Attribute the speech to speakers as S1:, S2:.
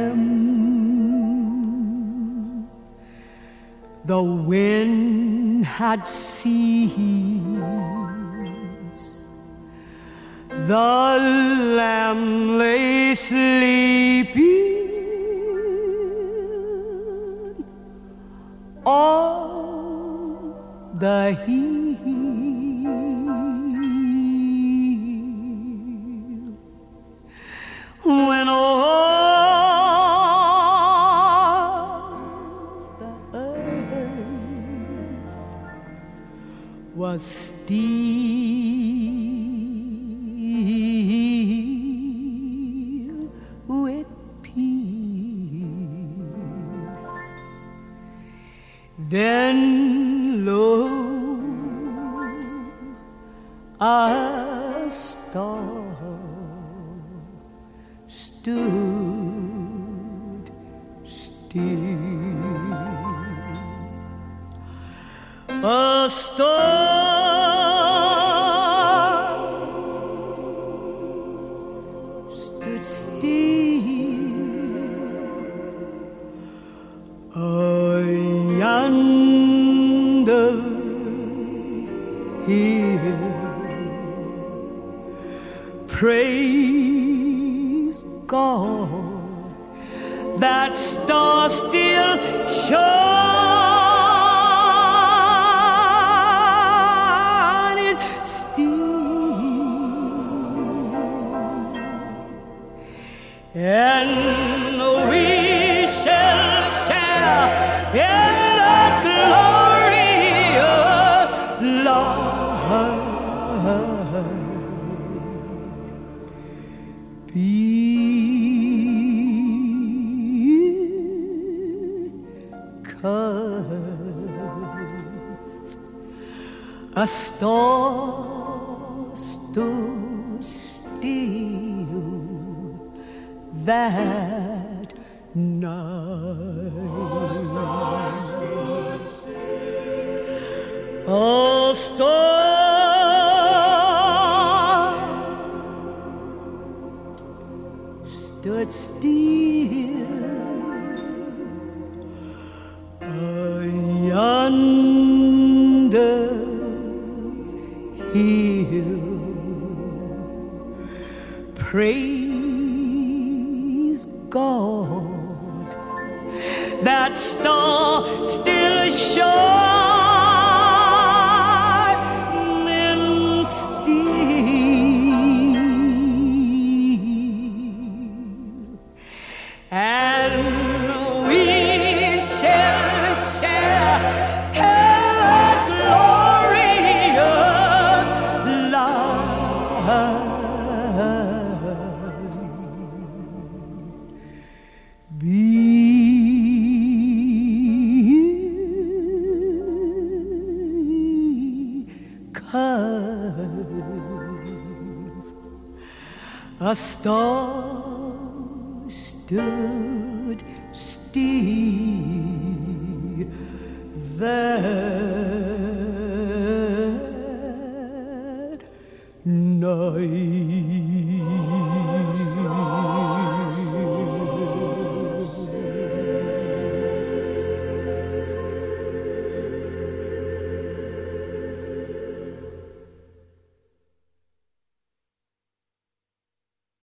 S1: him. The wind had ceased, the lamb lay sleeping on the hill. When was still with peace. Then lo, a star stood still. A star stood still yonder's hill. Praise God, that star still shines. And we shall share in the glory of Lord. Because a star stood still that night. A star stood still yonder's hill. Praise God, that star still shining still. And we shall share the glory of love. Because a star stood still there